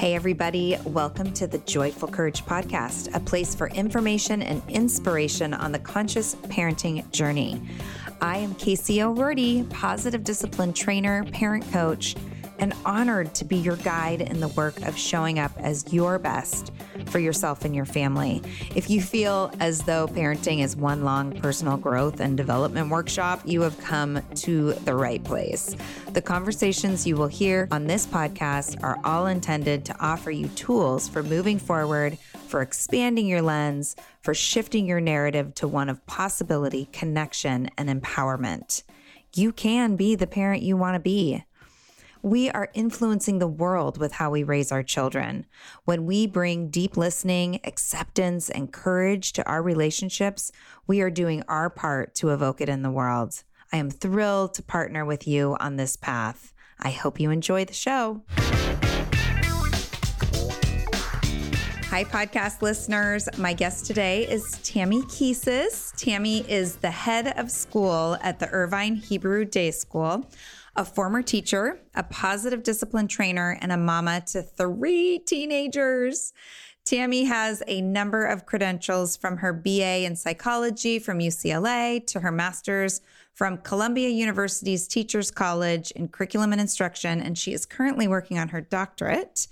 Hey, everybody. Welcome to the Joyful Courage Podcast, a place for information and inspiration on the conscious parenting journey. I am Casey O'Rourke, positive discipline trainer, parent coach, and honored to be your guide in the work of showing up as your best for yourself and your family. If you feel as though parenting is one long personal growth and development workshop, you have come to the right place. The conversations you will hear on this podcast are all intended to offer you tools for moving forward, for expanding your lens, for shifting your narrative to one of possibility, connection, and empowerment. You can be the parent you want to be. We are influencing the world with how we raise our children. When we bring deep listening, acceptance, and courage to our relationships, we are doing our part to evoke it in the world. I am thrilled to partner with you on this path. I hope you enjoy the show. Hi, podcast listeners. My guest today is Tammy Keesis. Tammy is the head of school at the Irvine Hebrew Day School, a former teacher, a positive discipline trainer, and a mama to 3 teenagers. Tammy has a number of credentials, from her BA in psychology from UCLA to her master's from Columbia University's Teachers College in curriculum and instruction, and she is currently working on her doctorate.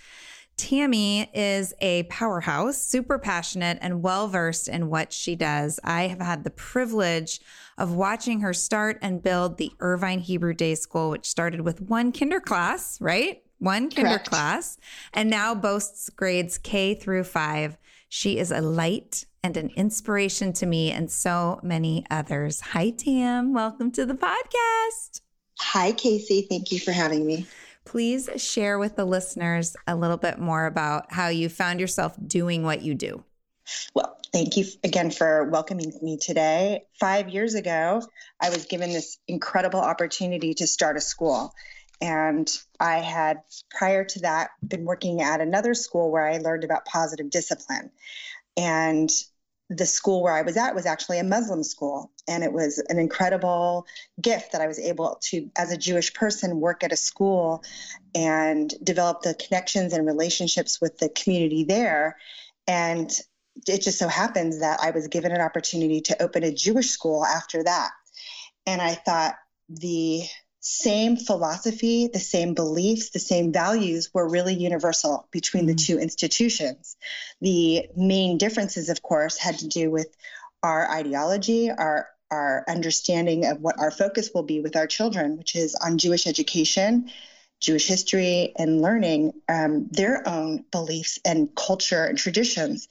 Tammy is a powerhouse, super passionate, and well-versed in what she does. I have had the privilege of watching her start and build the Irvine Hebrew Day School, which started with one kinder class, right? One kinder Correct. class, and now boasts grades K through 5. She is a light and an inspiration to me and so many others. Hi, Tam. Welcome to the podcast. Hi, Casey. Thank you for having me. Please share with the listeners a little bit more about how you found yourself doing what you do. Well, thank you again for welcoming me today. 5 years ago, I was given this incredible opportunity to start a school. And I had, prior to that, been working at another school where I learned about positive discipline. And the school where I was at was actually a Muslim school. And it was an incredible gift that I was able to, as a Jewish person, work at a school and develop the connections and relationships with the community there. And it just so happens that I was given an opportunity to open a Jewish school after that. And I thought the same philosophy, the same beliefs, the same values were really universal between the two institutions. The main differences, of course, had to do with our ideology, our understanding of what our focus will be with our children, which is on Jewish education, Jewish history, and learning their own beliefs and culture and traditions.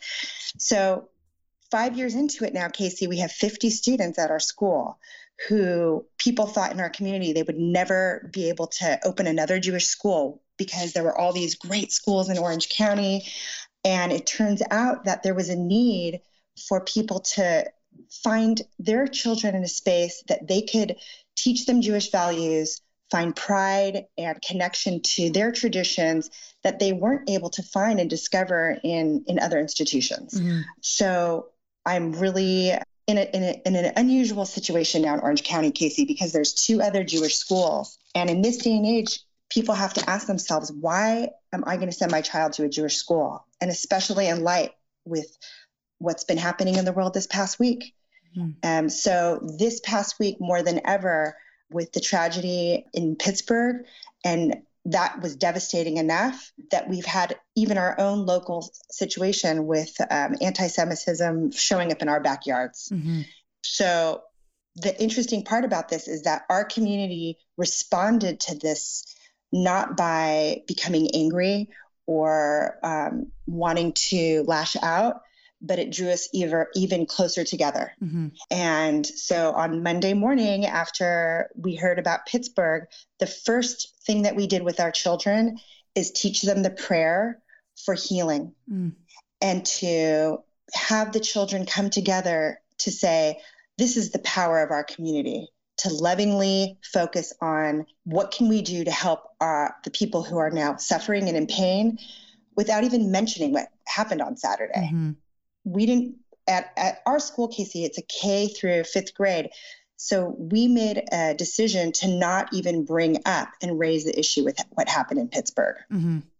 So 5 years into it now, Casey, we have 50 students at our school who people thought in our community they would never be able to open another Jewish school because there were all these great schools in Orange County. And it turns out that there was a need for people to find their children in a space that they could teach them Jewish values, find pride and connection to their traditions that they weren't able to find and discover in other institutions. Mm-hmm. So I'm really in an unusual situation now in Orange County, Casey, because there's 2 other Jewish schools. And in this day and age, people have to ask themselves, why am I going to send my child to a Jewish school? And especially in light with what's been happening in the world this past week. Mm-hmm. So this past week, more than ever, with the tragedy in Pittsburgh, and that was devastating enough that we've had even our own local situation with anti-Semitism showing up in our backyards. Mm-hmm. So the interesting part about this is that our community responded to this not by becoming angry or wanting to lash out, but it drew us even closer together. Mm-hmm. And so on Monday morning, after we heard about Pittsburgh, the first thing that we did with our children is teach them the prayer for healing and to have the children come together to say, this is the power of our community, to lovingly focus on what can we do to help the people who are now suffering and in pain without even mentioning what happened on Saturday. Mm-hmm. We didn't, at our school, Casey, it's a K through 5th grade. So we made a decision to not even bring up and raise the issue with what happened in Pittsburgh. Mm-hmm.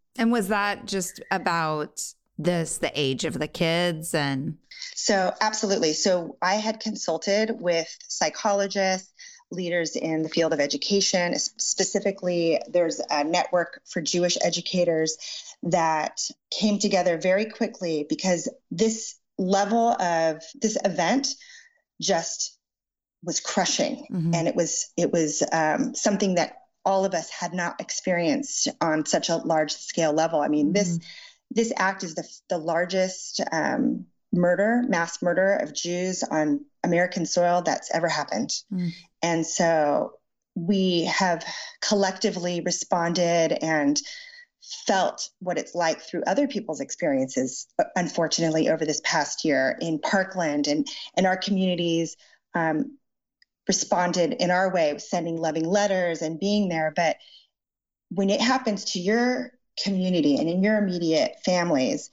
And was that just about the age of the kids and? So absolutely. So I had consulted with psychologists, leaders in the field of education. Specifically, there's a network for Jewish educators that came together very quickly because this event just was crushing. Mm-hmm. And it was something that all of us had not experienced on such a large scale level. I mean, mm-hmm. This act is the largest mass murder of Jews on American soil that's ever happened. Mm. And so we have collectively responded and felt what it's like through other people's experiences, unfortunately, over this past year in Parkland, and our communities responded in our way, sending loving letters and being there. But when it happens to your community and in your immediate families,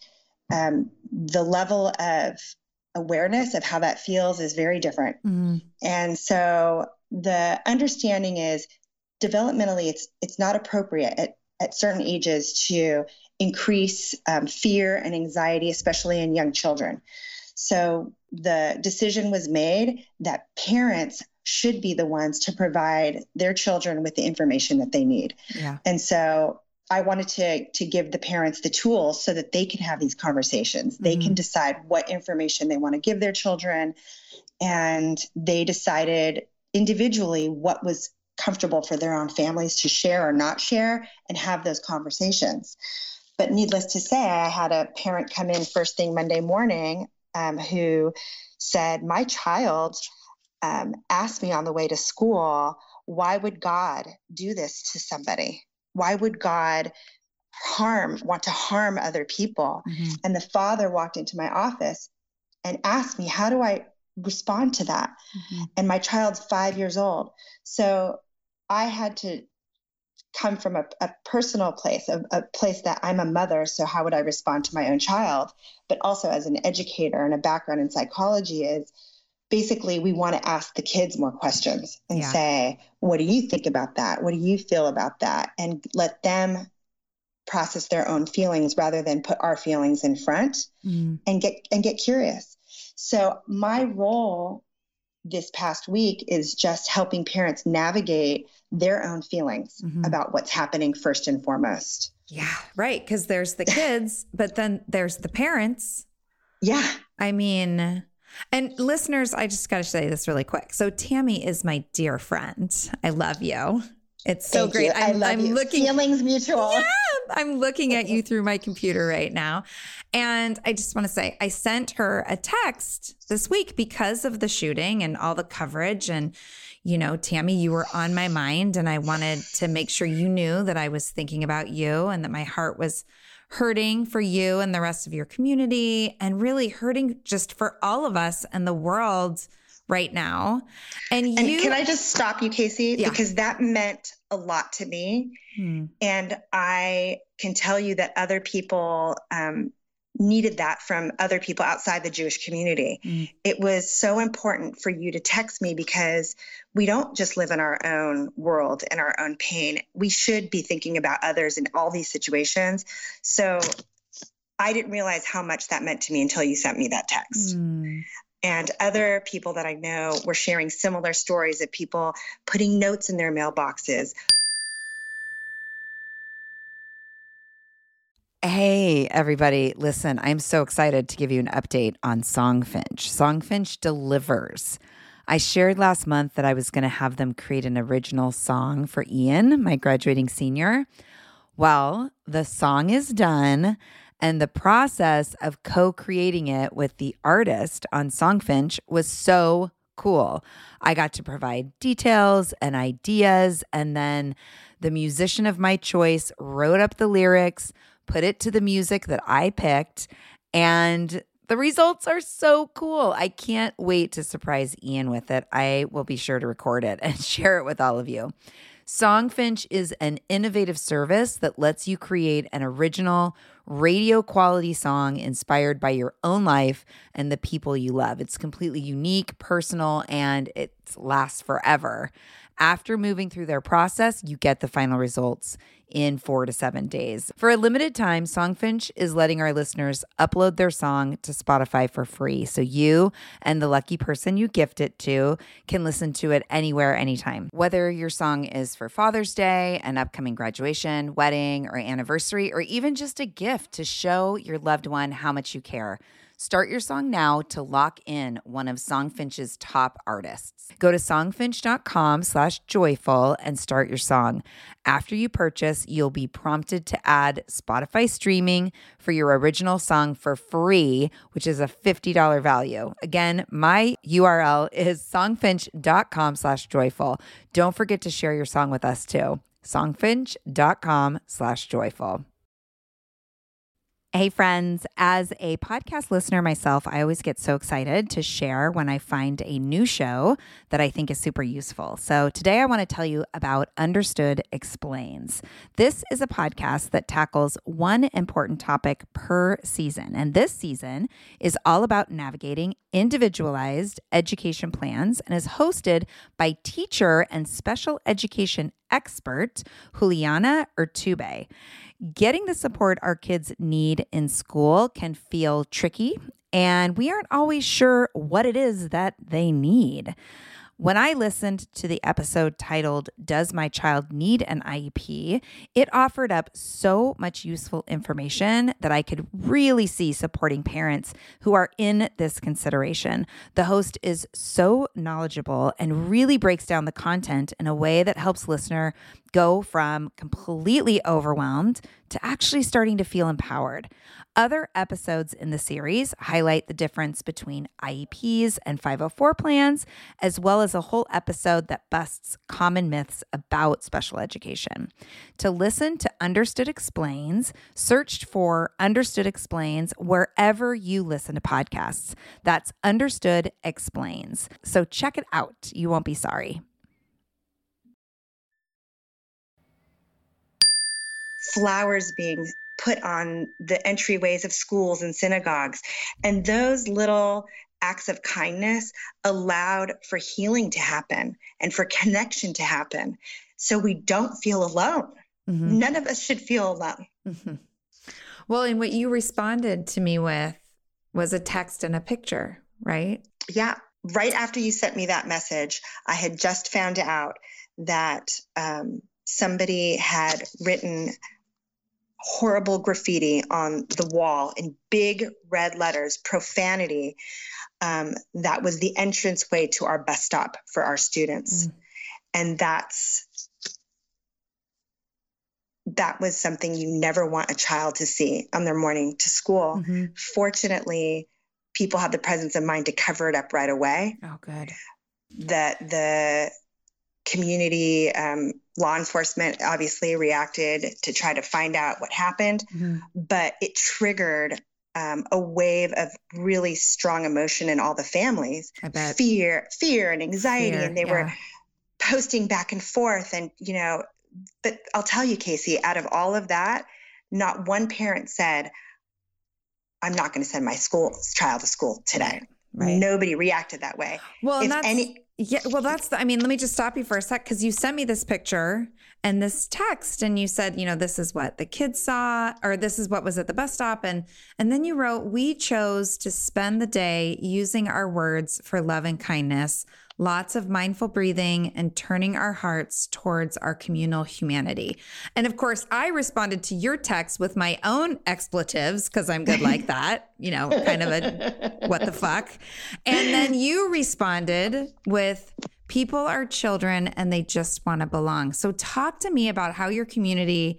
the level of awareness of how that feels is very different. Mm. And so the understanding is developmentally, it's not appropriate at certain ages to increase fear and anxiety, especially in young children. So the decision was made that parents should be the ones to provide their children with the information that they need. Yeah. And so I wanted to give the parents the tools so that they can have these conversations. Mm-hmm. They can decide what information they want to give their children. And they decided individually what was comfortable for their own families to share or not share and have those conversations. But needless to say, I had a parent come in first thing Monday morning who said, my child asked me on the way to school, why would God do this to somebody? Why would God want to harm other people? Mm-hmm. And the father walked into my office and asked me, how do I respond to that? Mm-hmm. And my child's 5 years old. So I had to come from a personal place, a place that I'm a mother. So how would I respond to my own child? But also as an educator and a background in psychology is basically we want to ask the kids more questions and say, what do you think about that? What do you feel about that? And let them process their own feelings rather than put our feelings in front and get curious. So my role this past week is just helping parents navigate their own feelings about what's happening first and foremost. Yeah, right. Because there's the kids, but then there's the parents. Yeah. I mean, and listeners, I just got to say this really quick. So Tammy is my dear friend. I love you. It's so great. I'm looking. Feelings mutual. Yeah, I'm looking at you through my computer right now. And I just want to say, I sent her a text this week because of the shooting and all the coverage. And, you know, Tammy, you were on my mind. And I wanted to make sure you knew that I was thinking about you and that my heart was hurting for you and the rest of your community and really hurting just for all of us and the world right now. And can I just stop you, Casey? Yeah. Because that meant a lot to me. And I can tell you that other people needed that from other people outside the Jewish community. It was so important for you to text me because we don't just live in our own world and our own pain. We should be thinking about others in all these situations. So I didn't realize how much that meant to me until you sent me that text. And other people that I know were sharing similar stories of people putting notes in their mailboxes. Hey, everybody. Listen, I'm so excited to give you an update on Songfinch. Songfinch delivers. I shared last month that I was going to have them create an original song for Ian, my graduating senior. Well, the song is done, and the process of co-creating it with the artist on Songfinch was so cool. I got to provide details and ideas, and then the musician of my choice wrote up the lyrics, put it to the music that I picked, and the results are so cool. I can't wait to surprise Ian with it. I will be sure to record it and share it with all of you. Songfinch is an innovative service that lets you create an original radio quality song inspired by your own life and the people you love. It's completely unique, personal, and it lasts forever. After moving through their process, you get the final results in 4 to 7 days. For a limited time, Songfinch is letting our listeners upload their song to Spotify for free. So you and the lucky person you gift it to can listen to it anywhere, anytime. Whether your song is for Father's Day, an upcoming graduation, wedding, or anniversary, or even just a gift to show your loved one how much you care. Start your song now to lock in one of Songfinch's top artists. Go to songfinch.com/joyful and start your song. After you purchase, you'll be prompted to add Spotify streaming for your original song for free, which is a $50 value. Again, my URL is songfinch.com/joyful. Don't forget to share your song with us too. songfinch.com/joyful. Hey friends, as a podcast listener myself, I always get so excited to share when I find a new show that I think is super useful. So today I want to tell you about Understood Explains. This is a podcast that tackles one important topic per season. And this season is all about navigating individualized education plans and is hosted by teacher and special education expert Juliana Urtubey. Getting the support our kids need in school can feel tricky, and we aren't always sure what it is that they need. When I listened to the episode titled, "Does My Child Need an IEP?" it offered up so much useful information that I could really see supporting parents who are in this consideration. The host is so knowledgeable and really breaks down the content in a way that helps listener go from completely overwhelmed to actually starting to feel empowered. Other episodes in the series highlight the difference between IEPs and 504 plans, as well as a whole episode that busts common myths about special education. To listen to Understood Explains, search for Understood Explains wherever you listen to podcasts. That's Understood Explains. So check it out. You won't be sorry. Flowers being put on the entryways of schools and synagogues. And those little acts of kindness allowed for healing to happen and for connection to happen. So we don't feel alone. Mm-hmm. None of us should feel alone. Mm-hmm. Well, and what you responded to me with was a text and a picture, right? Yeah. Right after you sent me that message, I had just found out that somebody had written horrible graffiti on the wall in big red letters, profanity. That was the entranceway to our bus stop for our students. And that was something you never want a child to see on their morning to school. Mm-hmm. Fortunately, people have the presence of mind to cover it up right away. Oh, good. That the community law enforcement obviously reacted to try to find out what happened, but it triggered a wave of really strong emotion in all the families. I bet. Fear and anxiety, and they were posting back and forth. And, but I'll tell you, Casey, out of all of that, not one parent said, "I'm not going to send my child to school today." Right. Nobody reacted that way. Well, let me just stop you for a sec, because you sent me this picture and this text and you said, this is what the kids saw, or this is what was at the bus stop. And then you wrote, "We chose to spend the day using our words for love and kindness, lots of mindful breathing and turning our hearts towards our communal humanity." And of course, I responded to your text with my own expletives, because I'm good like that, kind of a what the fuck. And then you responded with, "People are children and they just want to belong." So talk to me about how your community,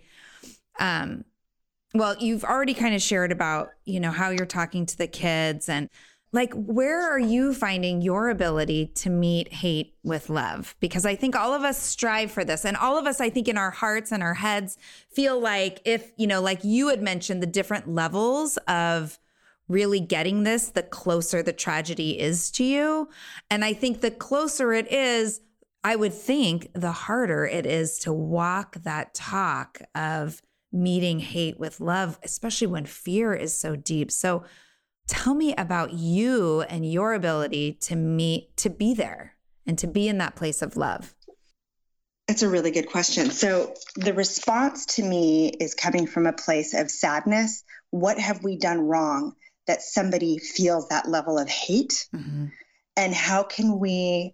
you've already kind of shared about, how you're talking to the kids, and where are you finding your ability to meet hate with love? Because I think all of us strive for this. And all of us, I think, in our hearts and our heads feel like if, like you had mentioned, the different levels of really getting this, the closer the tragedy is to you. And I think the closer it is, I would think the harder it is to walk that talk of meeting hate with love, especially when fear is so deep. So tell me about you and your ability to be there and to be in that place of love. It's a really good question. So the response to me is coming from a place of sadness. What have we done wrong that somebody feels that level of hate? Mm-hmm. And how can we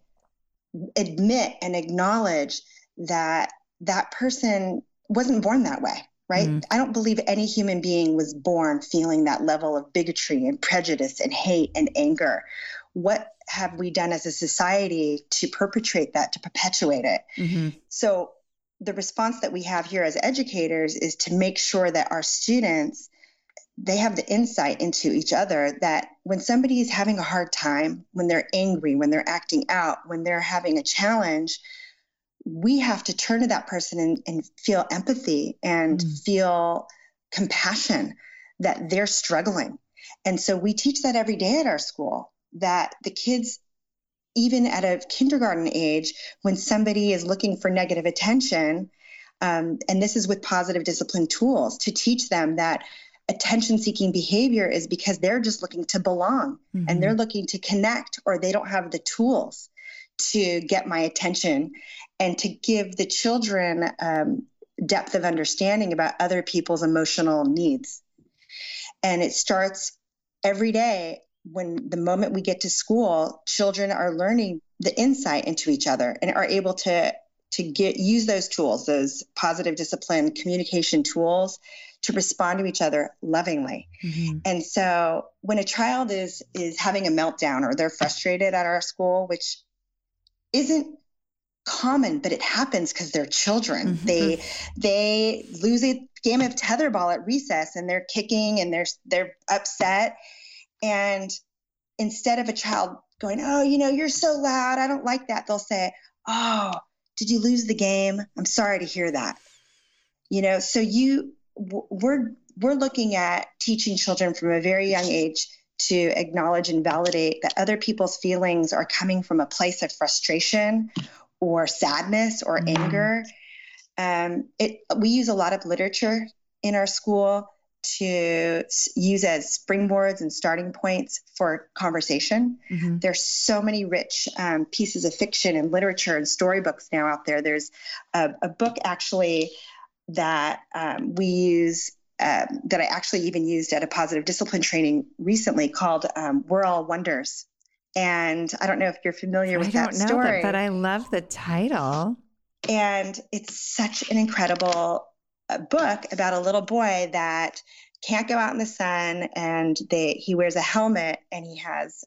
admit and acknowledge that that person wasn't born that way, right? Mm-hmm. I don't believe any human being was born feeling that level of bigotry and prejudice and hate and anger. What have we done as a society to perpetrate that, to perpetuate it? Mm-hmm. So the response that we have here as educators is to make sure that our students, they have the insight into each other, that when somebody is having a hard time, when they're angry, when they're acting out, when they're having a challenge, we have to turn to that person and feel empathy and feel compassion that they're struggling. And so we teach that every day at our school, that the kids, even at a kindergarten age, when somebody is looking for negative attention, and this is with positive discipline tools, to teach them that attention-seeking behavior is because they're just looking to belong, mm-hmm. and they're looking to connect, or they don't have the tools to get my attention, and to give the children depth of understanding about other people's emotional needs. And it starts every day. When the moment we get to school, children are learning the insight into each other and are able to use those tools, those positive discipline communication tools, to respond to each other lovingly. Mm-hmm. And so when a child is having a meltdown, or they're frustrated at our school, which isn't common, but it happens because they're children. Mm-hmm. They lose a game of tetherball at recess, and they're kicking and they're upset. And instead of a child going, "Oh, you're so loud, I don't like that," they'll say, "Oh, did you lose the game? I'm sorry to hear that." So we're looking at teaching children from a very young age to acknowledge and validate that other people's feelings are coming from a place of frustration or sadness or anger. We use a lot of literature in our school to use as springboards and starting points for conversation. Mm-hmm. There's so many rich pieces of fiction and literature and storybooks now out there. There's a book actually that we use, that I actually even used at a positive discipline training recently, called We're All Wonders. And I don't know if you're familiar with that story. I don't know that, but I love the title. And it's such an incredible book about a little boy that can't go out in the sun, and he wears a helmet, and he has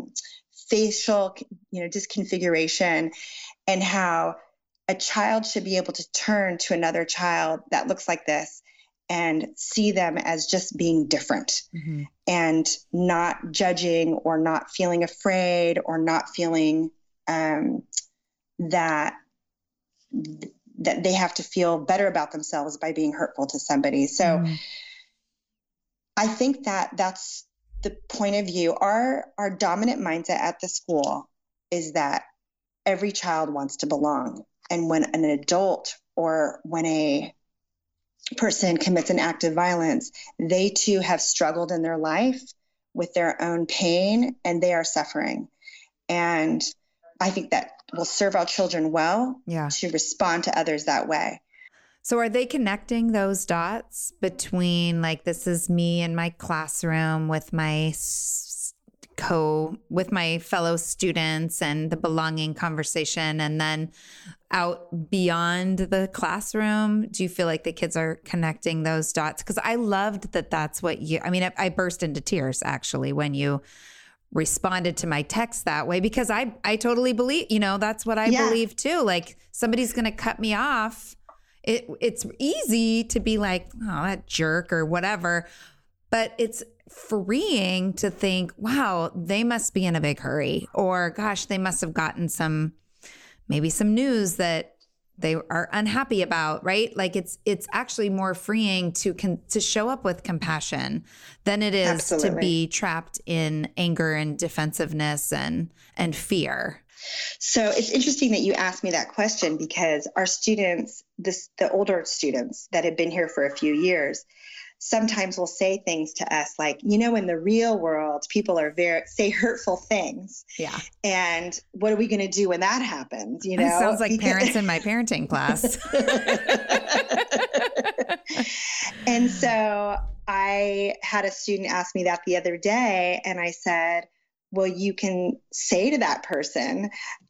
facial disconfiguration, and how a child should be able to turn to another child that looks like this and see them as just being different, mm-hmm. and not judging or not feeling afraid or not feeling that they have to feel better about themselves by being hurtful to somebody. So I think that that's the point of view. Our dominant mindset at the school is that every child wants to belong. And when an adult or when a person commits an act of violence, they too have struggled in their life with their own pain, and they are suffering. And I think that will serve our children well to respond to others that way. So are they connecting those dots between, like, this is me in my classroom with my fellow students and the belonging conversation, and then out beyond the classroom? Do you feel like the kids are connecting those dots? Because I loved that that's what I burst into tears actually when you responded to my text that way, because I totally believe, that's what I believe too. Like, somebody's going to cut me off. It's easy to be like, "Oh, that jerk," or whatever. But it's freeing to think, wow, they must be in a big hurry, or gosh, they must have gotten maybe some news that they are unhappy about, right? Like, it's actually more freeing to show up with compassion than it is Absolutely. To be trapped in anger and defensiveness and fear. So it's interesting that you asked me that question, because our students, the older students that have been here for a few years, sometimes will say things to us like, in the real world, people are say hurtful things. Yeah. And what are we going to do when that happens? It sounds like parents in my parenting class. And so I had a student ask me that the other day, and I said, well, you can say to that person,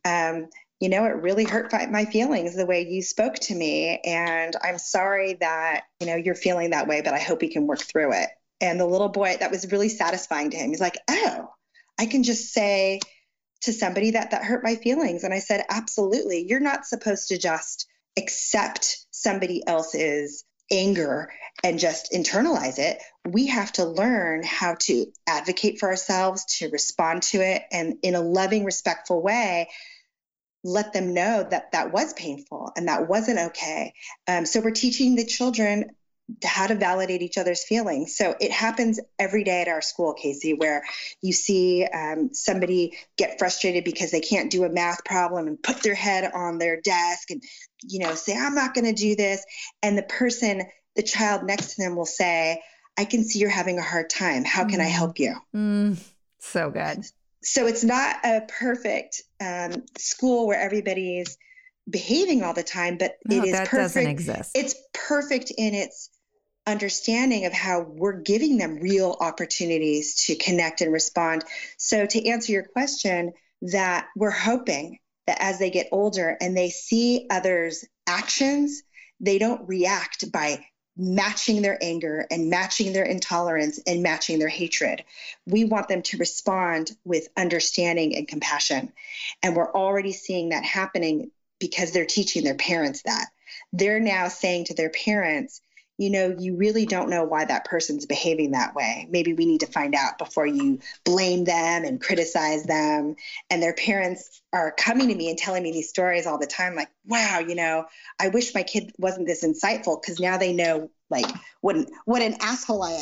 it really hurt my feelings the way you spoke to me. And I'm sorry that, you're feeling that way, but I hope we can work through it. And the little boy, that was really satisfying to him. He's like, oh, I can just say to somebody that hurt my feelings. And I said, absolutely. You're not supposed to just accept somebody else's anger and just internalize it. We have to learn how to advocate for ourselves, to respond to it, and in a loving, respectful way, let them know that was painful and that wasn't okay. So we're teaching the children how to validate each other's feelings. So it happens every day at our school, Casey, where you see somebody get frustrated because they can't do a math problem and put their head on their desk and, say, I'm not going to do this. And the child next to them will say, I can see you're having a hard time. How can I help you? So good. So it's not a perfect school where everybody's behaving all the time, but it is that perfect. Doesn't exist. It's perfect in its understanding of how we're giving them real opportunities to connect and respond. So to answer your question, that we're hoping that as they get older and they see others' actions, they don't react by matching their anger and matching their intolerance and matching their hatred. We want them to respond with understanding and compassion. And we're already seeing that happening because they're teaching their parents that. They're now saying to their parents, you really don't know why that person's behaving that way. Maybe we need to find out before you blame them and criticize them. And their parents are coming to me and telling me these stories all the time. Like, wow, I wish my kid wasn't this insightful, because now they know like what an asshole I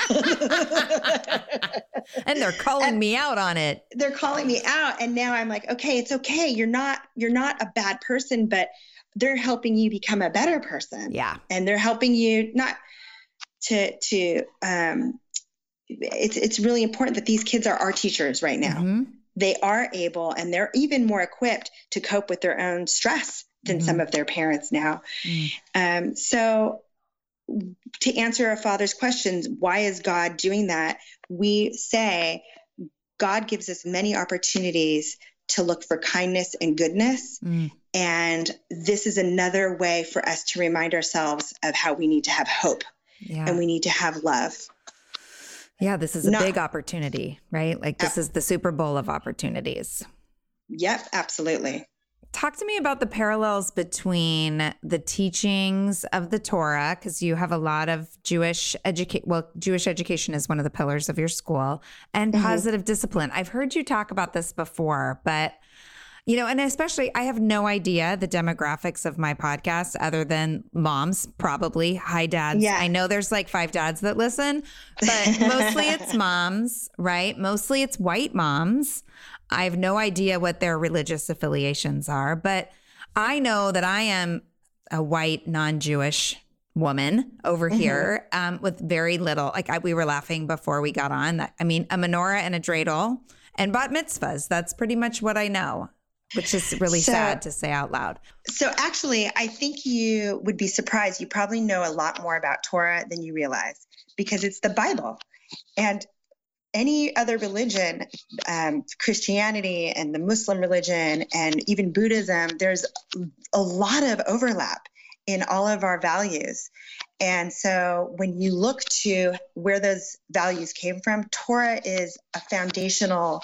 am. And they're calling me out on it. They're calling me out. And now I'm like, okay, it's okay. You're not a bad person, but they're helping you become a better person. Yeah. And they're helping you not to it's really important that these kids are our teachers right now. Mm-hmm. They are able, and they're even more equipped to cope with their own stress than some of their parents now. So to answer our Father's questions, why is God doing that? We say God gives us many opportunities to look for kindness and goodness. And this is another way for us to remind ourselves of how we need to have hope and we need to have love. Yeah, this is a big opportunity, right? Like this is the Super Bowl of opportunities. Yep, absolutely. Talk to me about the parallels between the teachings of the Torah, because you have a lot of Jewish education is one of the pillars of your school, and positive discipline. I've heard you talk about this before, but and especially I have no idea the demographics of my podcast other than moms, probably. Hi, dads. Yeah. I know there's like 5 dads that listen, but mostly it's moms, right? Mostly it's white moms. I have no idea what their religious affiliations are, but I know that I am a white, non-Jewish woman over here with very little, we were laughing before we got on. A menorah and a dreidel and bat mitzvahs. That's pretty much what I know, which is really sad to say out loud. So actually, I think you would be surprised. You probably know a lot more about Torah than you realize, because it's the Bible. And any other religion, Christianity and the Muslim religion and even Buddhism, there's a lot of overlap in all of our values. And so when you look to where those values came from, Torah is a foundational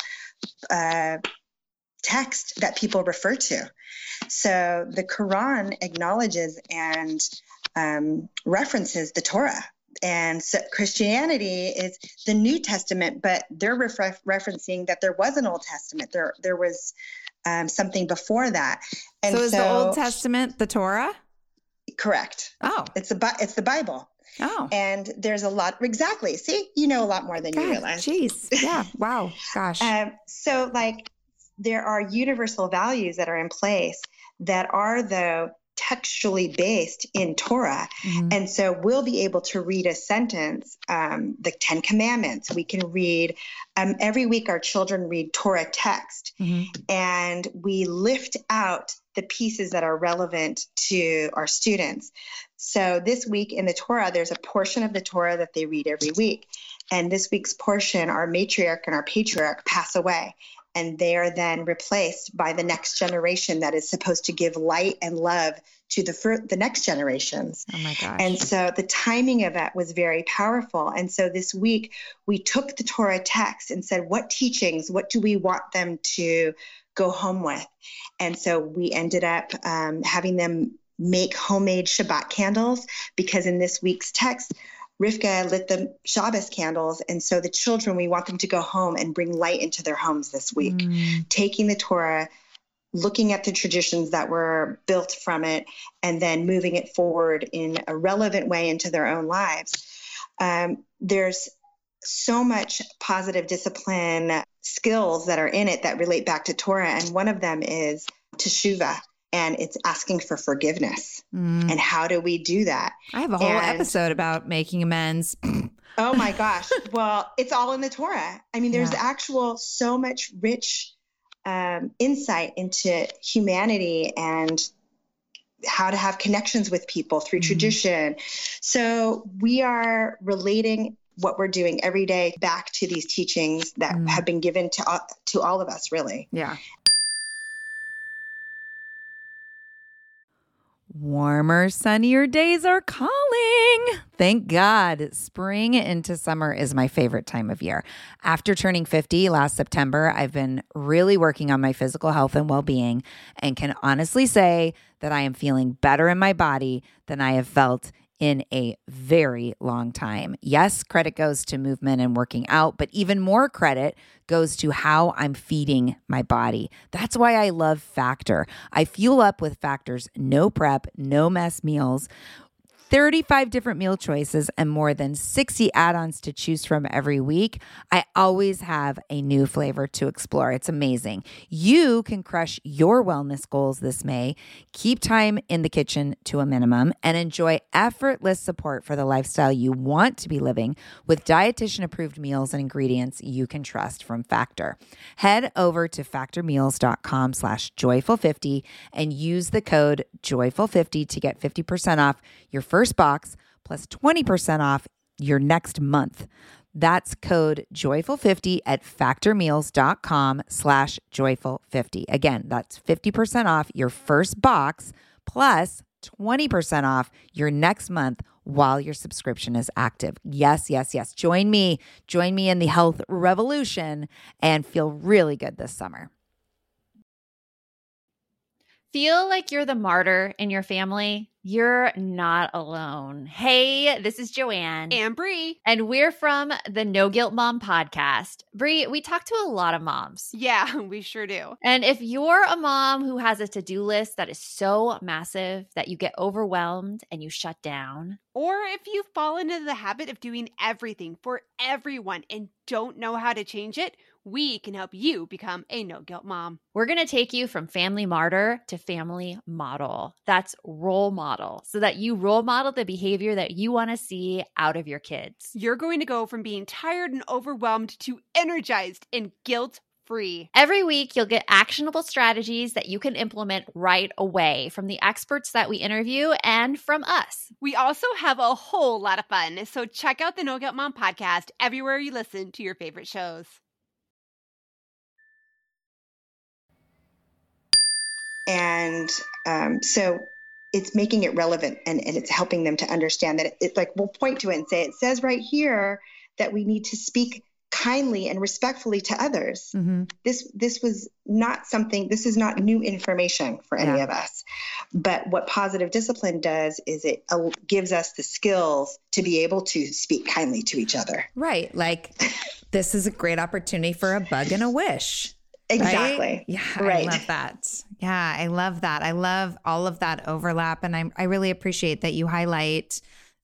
text that people refer to. So the Quran acknowledges and references the Torah. And so Christianity is the New Testament, but they're referencing that there was an Old Testament. There was something before that. And so is the Old Testament the Torah? Correct. Oh, it's the Bible. Oh, and there's a lot. Exactly. See, you know a lot more than you realize. Jeez. Yeah. Wow. Gosh. So there are universal values that are in place that are, though, textually based in Torah. Mm-hmm. And so we'll be able to read a sentence, the 10 Commandments. We can read, every week our children read Torah text, and we lift out the pieces that are relevant to our students. So this week in the Torah, there's a portion of the Torah that they read every week. And this week's portion, our matriarch and our patriarch pass away, and they are then replaced by the next generation that is supposed to give light and love to the next generations. Oh my gosh. And so the timing of that was very powerful. And so this week we took the Torah text and said, what teachings, what do we want them to go home with? And so we ended up having them make homemade Shabbat candles, because in this week's text, Rivka lit the Shabbos candles. And so the children, we want them to go home and bring light into their homes this week, taking the Torah, looking at the traditions that were built from it, and then moving it forward in a relevant way into their own lives. There's so much positive discipline skills that are in it that relate back to Torah. And one of them is teshuvah, and it's asking for forgiveness. And how do we do that? I have a whole episode about making amends. Oh my gosh. Well, it's all in the Torah. I mean, there's actual so much rich insight into humanity and how to have connections with people through tradition. So we are relating what we're doing every day back to these teachings that have been given to all of us, really. Yeah. Warmer, sunnier days are calling. Thank God. Spring into summer is my favorite time of year. After turning 50 last September, I've been really working on my physical health and well-being, and can honestly say that I am feeling better in my body than I have felt in a very long time. Yes, credit goes to movement and working out, but even more credit goes to how I'm feeding my body. That's why I love Factor. I fuel up with Factor's no prep, no mess meals, 35 different meal choices, and more than 60 add-ons to choose from every week. I always have a new flavor to explore. It's amazing. You can crush your wellness goals this May, keep time in the kitchen to a minimum, and enjoy effortless support for the lifestyle you want to be living with dietitian-approved meals and ingredients you can trust from Factor. Head over to factormeals.com/joyful50 and use the code joyful50 to get 50% off your first box plus 20% off your next month. That's code joyful50 at factormeals.com/joyful50. Again, that's 50% off your first box plus 20% off your next month while your subscription is active. Yes, yes, yes. Join me in the health revolution and feel really good this summer. Feel like you're the martyr in your family? You're not alone. Hey, this is Joanne. And Bree. And we're from the No Guilt Mom podcast. Bree, we talk to a lot of moms. Yeah, we sure do. And if you're a mom who has a to-do list that is so massive that you get overwhelmed and you shut down, or if you've fallen into the habit of doing everything for everyone and don't know how to change it, we can help you become a no-guilt mom. we're going to take you from family martyr to family model. That's role model, so that you role model the behavior that you want to see out of your kids. You're going to go from being tired and overwhelmed to energized and guilt-free. Every week, you'll get actionable strategies that you can implement right away from the experts that we interview and from us. We also have a whole lot of fun, so check out the No Guilt Mom podcast everywhere you listen to your favorite shows. And so it's making it relevant, and it's helping them to understand that it's like, we'll point to it and say, it says right here that we need to speak kindly and respectfully to others. Mm-hmm. This was not something, this is not new information for any of us. But what positive discipline does is it gives us the skills to be able to speak kindly to each other. Right. Like, this is a great opportunity for a bug and a wish. Exactly. Right? Yeah, right. I love that. Yeah, I love that. I love all of that overlap. And I really appreciate that you highlight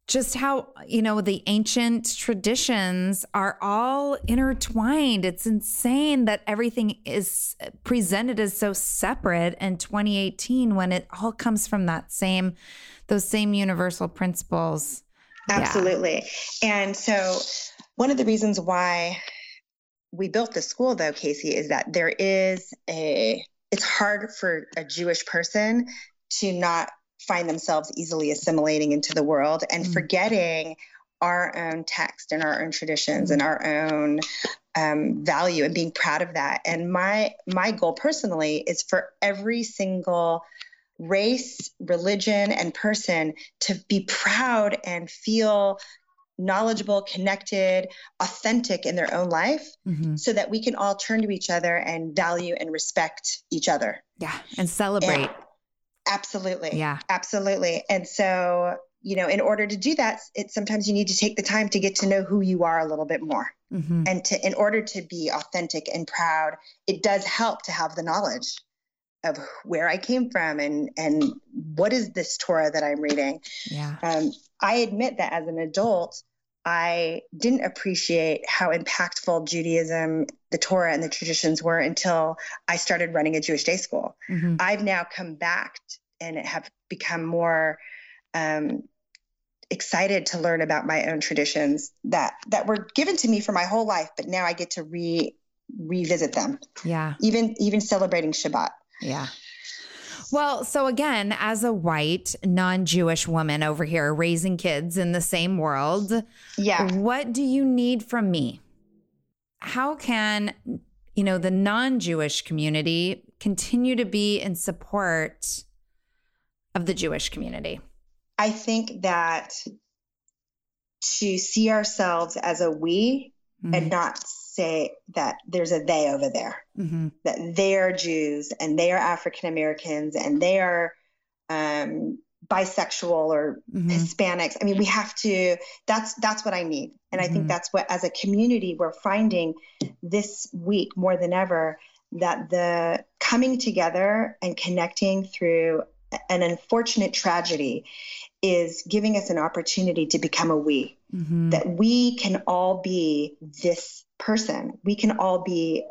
just how, the ancient traditions are all intertwined. It's insane that everything is presented as so separate in 2018 when it all comes from those same universal principles. Absolutely. Yeah. And so one of the reasons why we built the school, though, Casey, is that it's hard for a Jewish person to not find themselves easily assimilating into the world and forgetting our own text and our own traditions and our own value, and being proud of that. And my goal personally is for every single race, religion, and person to be proud and feel knowledgeable, connected, authentic in their own life, so that we can all turn to each other and value and respect each other. Yeah. And celebrate. Absolutely. Yeah. Absolutely. And so, in order to do that, sometimes you need to take the time to get to know who you are a little bit more. And in order to be authentic and proud, it does help to have the knowledge of where I came from and what is this Torah that I'm reading. Yeah. I admit that as an adult, I didn't appreciate how impactful Judaism, the Torah, and the traditions were until I started running a Jewish day school. I've now come back and have become more excited to learn about my own traditions that were given to me for my whole life, but now I get to revisit them. Yeah. Even celebrating Shabbat. Yeah. Well, so again, as a white, non-Jewish woman over here raising kids in the same world, what do you need from me? How can, the non-Jewish community continue to be in support of the Jewish community? I think that to see ourselves as a we and not say that there's a they over there, that they are Jews and they are African Americans and they are bisexual or Hispanics. I mean, we have to, that's what I need. And I think that's what, as a community, we're finding this week more than ever, that the coming together and connecting through an unfortunate tragedy is giving us an opportunity to become a we, that we can all be this person. We can all be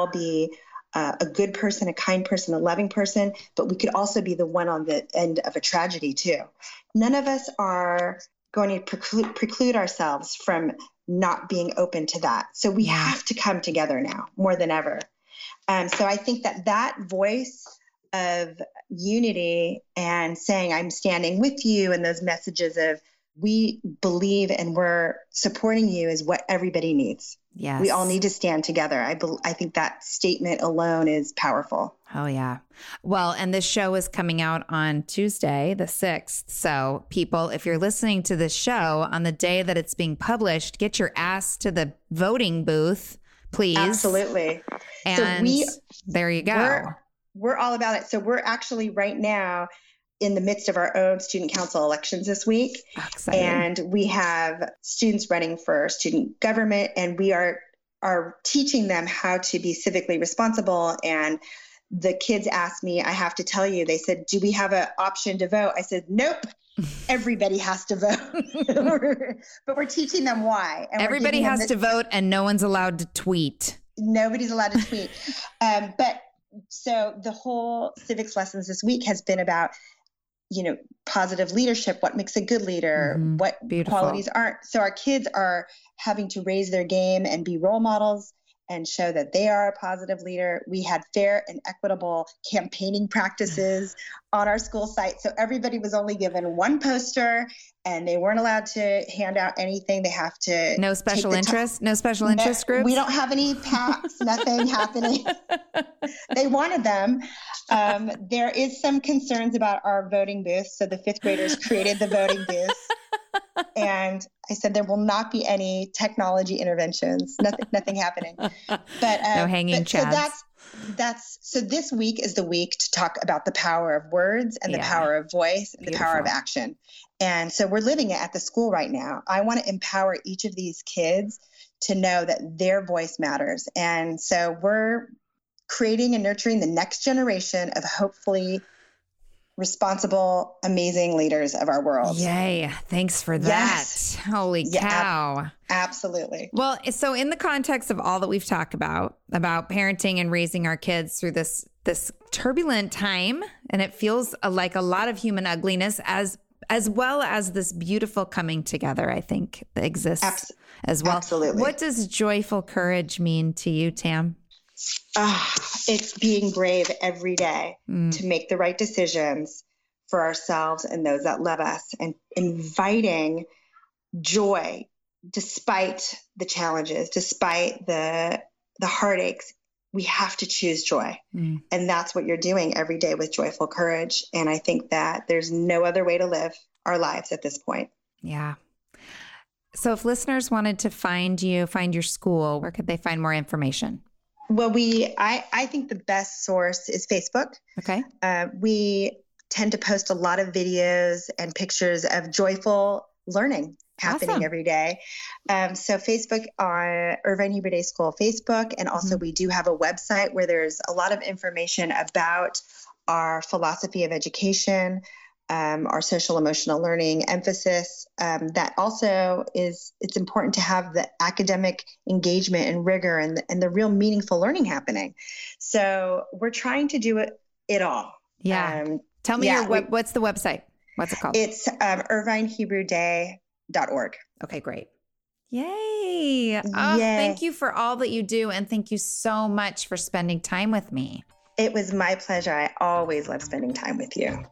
a good person, a kind person, a loving person, but we could also be the one on the end of a tragedy too. None of us are going to preclude ourselves from not being open to that. So we have to come together now more than ever. So I think that voice of unity and saying, I'm standing with you, and those messages of we believe and we're supporting you is what everybody needs. Yes. We all need to stand together. I think that statement alone is powerful. Oh, yeah. Well, and this show is coming out on Tuesday, the 6th. So people, if you're listening to this show on the day that it's being published, get your ass to the voting booth, please. Absolutely. And so there you go. We're all about it. So we're actually right now in the midst of our own student council elections this week. Exciting. And we have students running for student government, and we are teaching them how to be civically responsible. And the kids asked me, I have to tell you, they said, do we have an option to vote? I said, nope, everybody has to vote. But we're teaching them why. And everybody has to vote, and no one's allowed to tweet. Nobody's allowed to tweet. So the whole civics lessons this week has been about, positive leadership, what makes a good leader, what qualities aren't. So our kids are having to raise their game and be role models and show that they are a positive leader. We had fair and equitable campaigning practices on our school site. So everybody was only given one poster, and they weren't allowed to hand out anything. They have to no special interest groups. We don't have any PACs, nothing happening. They wanted them. There is some concerns about our voting booths. So the 5th graders created the voting booths. And I said, there will not be any technology interventions, nothing happening. But no hanging chads. So this week is the week to talk about the power of words and the power of voice and the power of action. And so we're living it at the school right now. I want to empower each of these kids to know that their voice matters. And so we're creating and nurturing the next generation of hopefully responsible, amazing leaders of our world. Yay. Thanks for that. Yes. Holy cow. Absolutely. Well, so in the context of all that we've talked about parenting and raising our kids through this turbulent time, and it feels like a lot of human ugliness as well as this beautiful coming together, I think exists as well. Absolutely. What does joyful courage mean to you, Tam? It's being brave every day to make the right decisions for ourselves and those that love us, and inviting joy despite the challenges, despite the heartaches. We have to choose joy. And that's what you're doing every day with joyful courage. And I think that there's no other way to live our lives at this point. Yeah. So if listeners wanted to find you, find your school, where could they find more information? Well, I think the best source is Facebook. Okay. We tend to post a lot of videos and pictures of joyful learning happening every day. So Facebook on Irvine Hebrew Day School Facebook. And also we do have a website where there's a lot of information about our philosophy of education, our social emotional learning emphasis. That also it's important to have the academic engagement and rigor and the real meaningful learning happening. So we're trying to do it all. Yeah. Tell me what's the website? What's it called? It's IrvineHebrewDay.org. Okay, great. Yay. Oh, thank you for all that you do. And thank you so much for spending time with me. It was my pleasure. I always love spending time with you.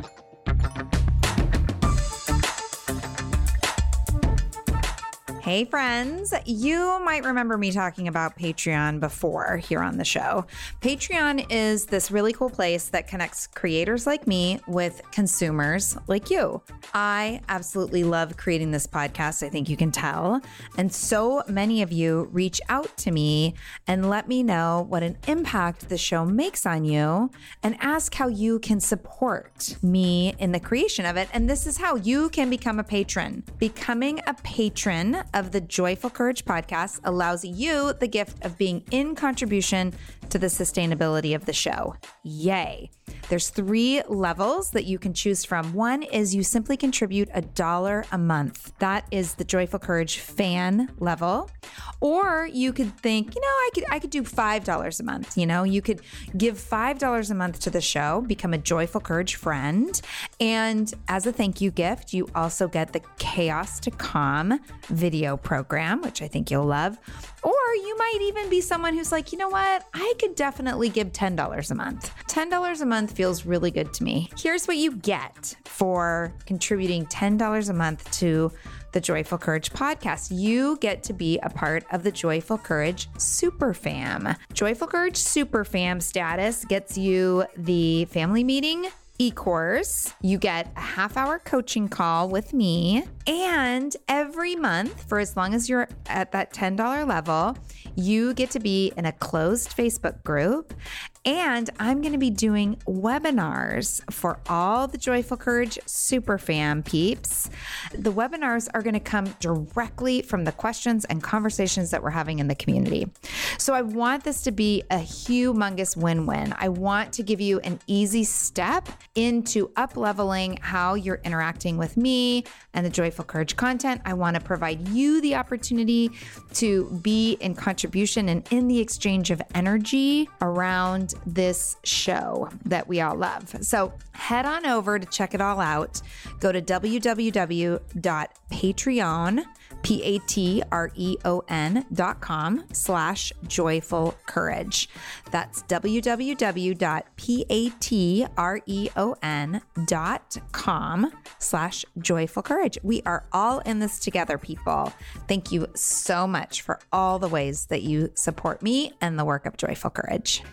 Hey friends, you might remember me talking about Patreon before here on the show. Patreon is this really cool place that connects creators like me with consumers like you. I absolutely love creating this podcast, I think you can tell. And so many of you reach out to me and let me know what an impact the show makes on you and ask how you can support me in the creation of it. And this is how you can become a patron. Becoming a patron of the Joyful Courage podcast allows you the gift of being in contribution to the sustainability of the show. Yay. There's 3 levels that you can choose from. One is you simply contribute $1 a month. That is the Joyful Courage fan level. Or you could think, I could do $5 a month. You could give $5 a month to the show, become a Joyful Courage friend. And as a thank you gift, you also get the Chaos to Calm video program, which I think you'll love. Or you might even be someone who's like, you know what? I could definitely give $10 a month. $10 a month feels really good to me. Here's what you get for contributing $10 a month to the Joyful Courage podcast. You get to be a part of the Joyful Courage Super Fam. Joyful Courage Super Fam status gets you the family meeting e-course. You get a half-hour coaching call with me. And every month, for as long as you're at that $10 level, you get to be in a closed Facebook group. And I'm going to be doing webinars for all the Joyful Courage Super Fam peeps. The webinars are going to come directly from the questions and conversations that we're having in the community. So I want this to be a humongous win-win. I want to give you an easy step into up-leveling how you're interacting with me and the Joyful Courage content. I want to provide you the opportunity to be in contribution and in the exchange of energy around this show that we all love. So head on over to check it all out. Go to www.patreon.com/joyful courage. That's www.patreon.com/joyful courage. We are all in this together, people. Thank you so much for all the ways that you support me and the work of Joyful Courage.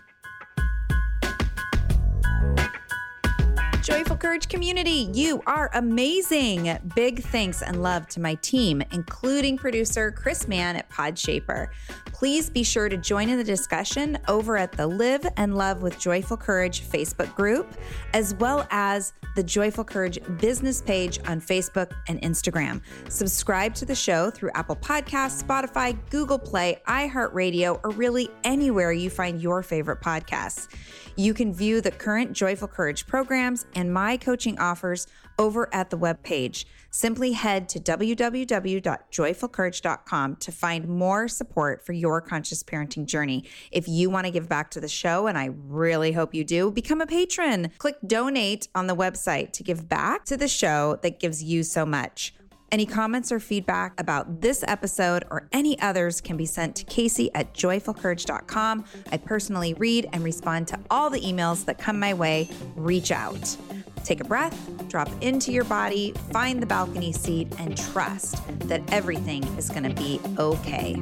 Joyful Courage community, you are amazing. Big thanks and love to my team, including producer Chris Mann at Podshaper. Please be sure to join in the discussion over at the Live and Love with Joyful Courage Facebook group, as well as the Joyful Courage business page on Facebook and Instagram. Subscribe to the show through Apple Podcasts, Spotify, Google Play, iHeartRadio, or really anywhere you find your favorite podcasts. You can view the current Joyful Courage programs and my coaching offers over at the webpage. Simply head to www.joyfulcourage.com to find more support for your conscious parenting journey. If you want to give back to the show, and I really hope you do, become a patron. Click donate on the website to give back to the show that gives you so much. Any comments or feedback about this episode or any others can be sent to Casey@joyfulcourage.com. I personally read and respond to all the emails that come my way. Reach out. Take a breath, drop into your body, find the balcony seat, and trust that everything is going to be okay.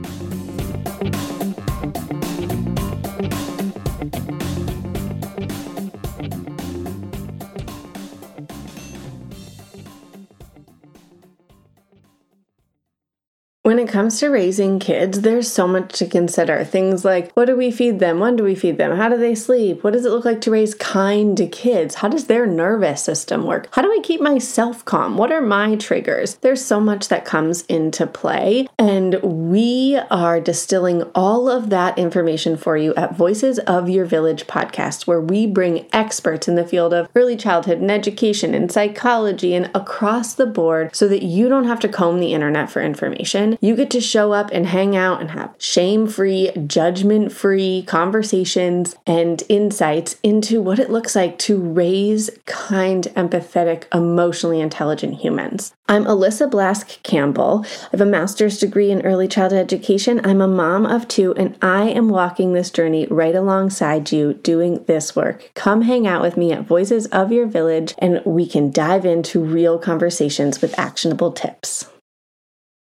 When it comes to raising kids, there's so much to consider. Things like, what do we feed them? When do we feed them? How do they sleep? What does it look like to raise kind kids? How does their nervous system work? How do I keep myself calm? What are my triggers? There's so much that comes into play, and we are distilling all of that information for you at Voices of Your Village podcast, where we bring experts in the field of early childhood and education and psychology and across the board so that you don't have to comb the internet for information. You get to show up and hang out and have shame-free, judgment-free conversations and insights into what it looks like to raise kind, empathetic, emotionally intelligent humans. I'm Alyssa Blask Campbell. I have a master's degree in early childhood education. I'm a mom of 2, and I am walking this journey right alongside you doing this work. Come hang out with me at Voices of Your Village, and we can dive into real conversations with actionable tips.